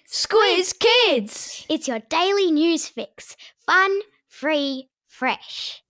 Squiz Kids! It's your daily news fix. Fun, free, fresh.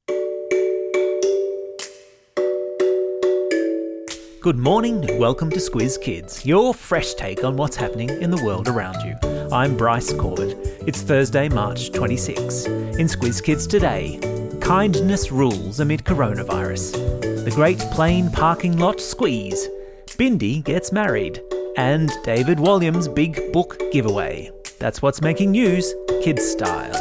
Good morning and welcome to Squiz Kids, your fresh take on what's happening in the world around you. I'm Bryce Corbett. It's Thursday, March 26. In Squiz Kids today, kindness rules amid coronavirus. The Great Plain Parking Lot Squeeze. Bindi gets married. And David Walliams' big book giveaway. That's what's making news, kids style.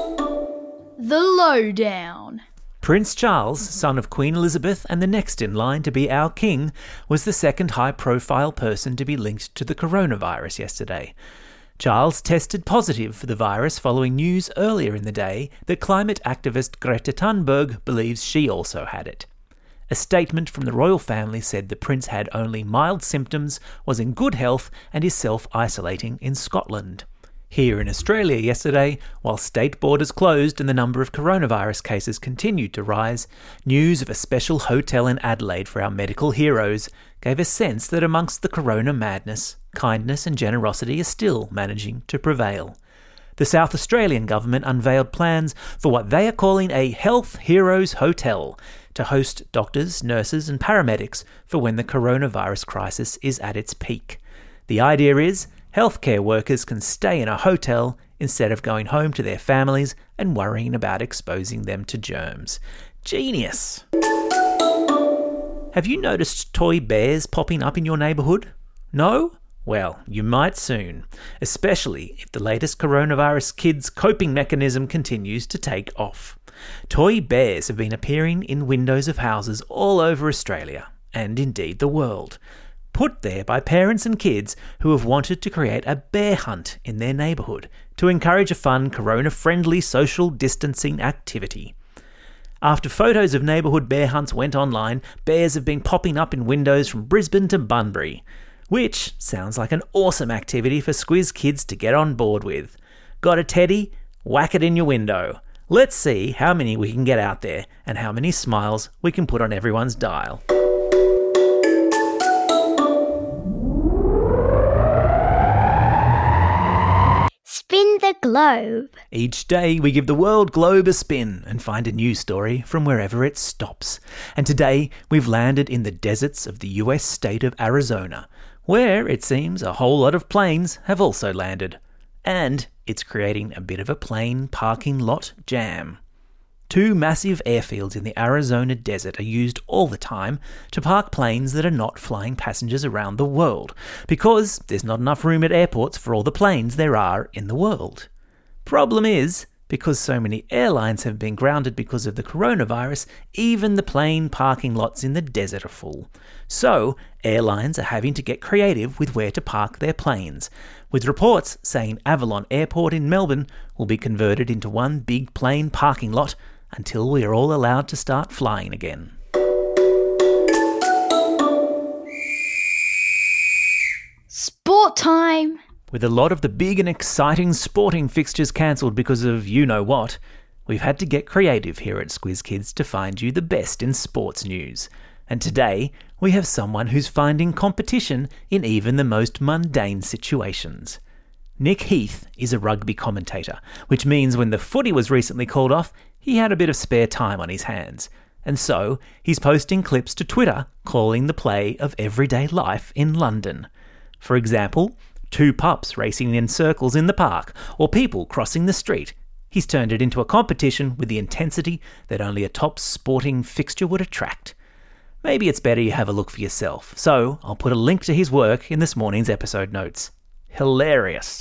The Lowdown. Prince Charles, son of Queen Elizabeth and the next in line to be our king, was the second high-profile person to be linked to the coronavirus yesterday. Charles tested positive for the virus following news earlier in the day that climate activist Greta Thunberg believes she also had it. A statement from the royal family said the prince had only mild symptoms, was in good health and is self-isolating in Scotland. Here in Australia yesterday, while state borders closed and the number of coronavirus cases continued to rise, news of a special hotel in Adelaide for our medical heroes gave a sense that amongst the corona madness, kindness and generosity are still managing to prevail. The South Australian government unveiled plans for what they are calling a Health Heroes Hotel to host doctors, nurses and paramedics for when the coronavirus crisis is at its peak. The idea is healthcare workers can stay in a hotel instead of going home to their families and worrying about exposing them to germs. Genius! Have you noticed toy bears popping up in your neighbourhood? No? Well, you might soon, especially if the latest coronavirus kids' coping mechanism continues to take off. Toy bears have been appearing in windows of houses all over Australia, and indeed the world, put there by parents and kids who have wanted to create a bear hunt in their neighbourhood to encourage a fun, corona-friendly social distancing activity. After photos of neighbourhood bear hunts went online, bears have been popping up in windows from Brisbane to Bunbury, which sounds like an awesome activity for Squiz Kids to get on board with. Got a teddy? Whack it in your window. Let's see how many we can get out there and how many smiles we can put on everyone's dial. Spin the globe. Each day we give the world globe a spin and find a news story from wherever it stops. And today we've landed in the deserts of the US state of Arizona, where it seems a whole lot of planes have also landed. And it's creating a bit of a plane parking lot jam. Two massive airfields in the Arizona desert are used all the time to park planes that are not flying passengers around the world, because there's not enough room at airports for all the planes there are in the world. Problem is, because so many airlines have been grounded because of the coronavirus, even the plane parking lots in the desert are full. So, airlines are having to get creative with where to park their planes, with reports saying Avalon Airport in Melbourne will be converted into one big plane parking lot until we are all allowed to start flying again. Sport time! With a lot of the big and exciting sporting fixtures cancelled because of you-know-what, we've had to get creative here at Squiz Kids to find you the best in sports news. And today, we have someone who's finding competition in even the most mundane situations. Nick Heath is a rugby commentator, which means when the footy was recently called off, he had a bit of spare time on his hands. And so, he's posting clips to Twitter calling the play of everyday life in London. For example, two pups racing in circles in the park, or people crossing the street. He's turned it into a competition with the intensity that only a top sporting fixture would attract. Maybe it's better you have a look for yourself, so I'll put a link to his work in this morning's episode notes. Hilarious.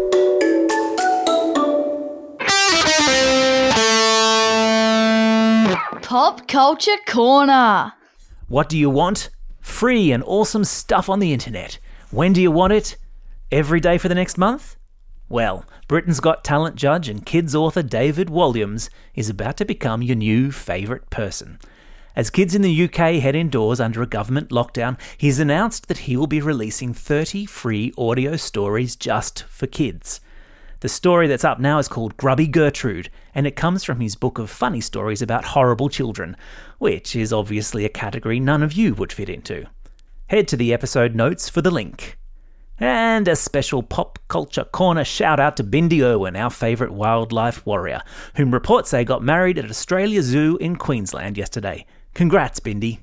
Pop Culture Corner. What do you want? Free and awesome stuff on the internet. When do you want it? Every day for the next month? Well, Britain's Got Talent judge and kids author David Walliams is about to become your new favourite person. As kids in the UK head indoors under a government lockdown, he's announced that he will be releasing 30 free audio stories just for kids. The story that's up now is called Grubby Gertrude, and it comes from his book of funny stories about horrible children, which is obviously a category none of you would fit into. Head to the episode notes for the link. And a special Pop Culture Corner shout out to Bindi Irwin, our favourite wildlife warrior, whom reports say got married at Australia Zoo in Queensland yesterday. Congrats, Bindi.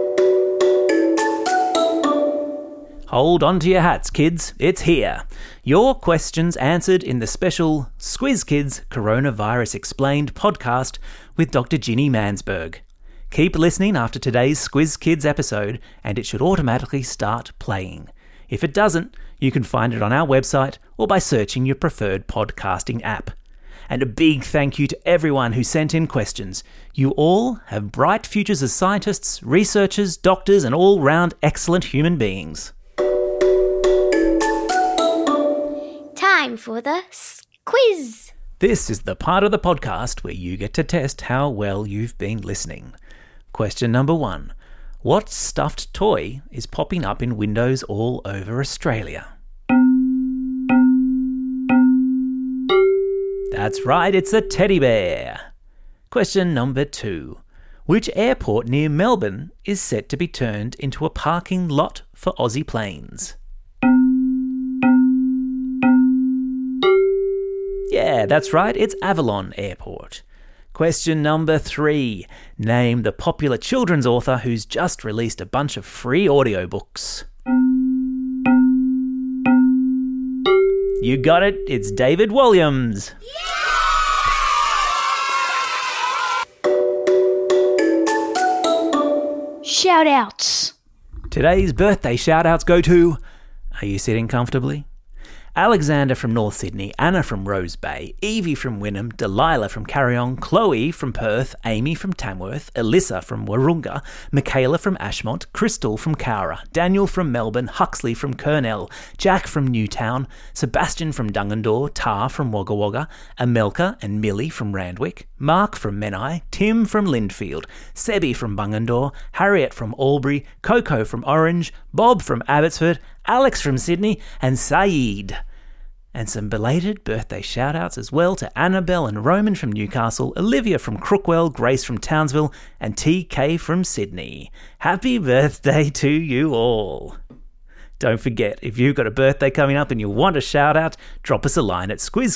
Hold on to your hats, kids. It's here. Your questions answered in the special Squiz Kids Coronavirus Explained podcast with Dr. Ginny Mansberg. Keep listening after today's Squiz Kids episode and it should automatically start playing. If it doesn't, you can find it on our website or by searching your preferred podcasting app. And a big thank you to everyone who sent in questions. You all have bright futures as scientists, researchers, doctors, and all-round excellent human beings. Time for the quiz. This is the part of the podcast where you get to test how well you've been listening. Question number 1. What stuffed toy is popping up in windows all over Australia? That's right, it's a teddy bear. Question number 2. Which airport near Melbourne is set to be turned into a parking lot for Aussie planes? Yeah, that's right, it's Avalon Airport. Question number 3. Name the popular children's author who's just released a bunch of free audiobooks. You got it, it's David Williams. Shout-outs. Today's birthday shout-outs go to... Are you sitting comfortably? Alexander from North Sydney, Anna from Rose Bay, Evie from Wynnum, Delilah from Carryong, Chloe from Perth, Amy from Tamworth, Alyssa from Warunga, Michaela from Ashmont, Crystal from Cowra, Daniel from Melbourne, Huxley from Kurnell, Jack from Newtown, Sebastian from Dungendore, Tar from Wagga Wagga, Amelka and Millie from Randwick, Mark from Menai, Tim from Lindfield, Sebi from Bungendore, Harriet from Albury, Coco from Orange, Bob from Abbotsford, Alex from Sydney, and Saeed. And some belated birthday shout-outs as well to Annabelle and Roman from Newcastle, Olivia from Crookwell, Grace from Townsville, and TK from Sydney. Happy birthday to you all. Don't forget, if you've got a birthday coming up and you want a shout-out, drop us a line at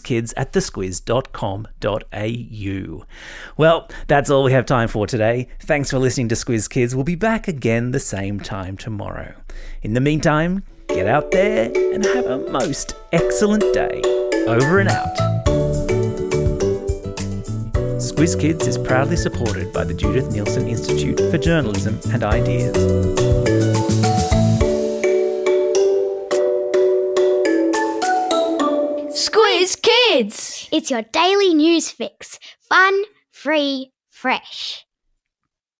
squizkids@thesquiz.com.au. Well, that's all we have time for today. Thanks for listening to Squiz Kids. We'll be back again the same time tomorrow. In the meantime, get out there and have a most excellent day. Over and out. Squiz Kids is proudly supported by the Judith Neilson Institute for Journalism and Ideas. Squiz Kids! It's your daily news fix. Fun, free, fresh.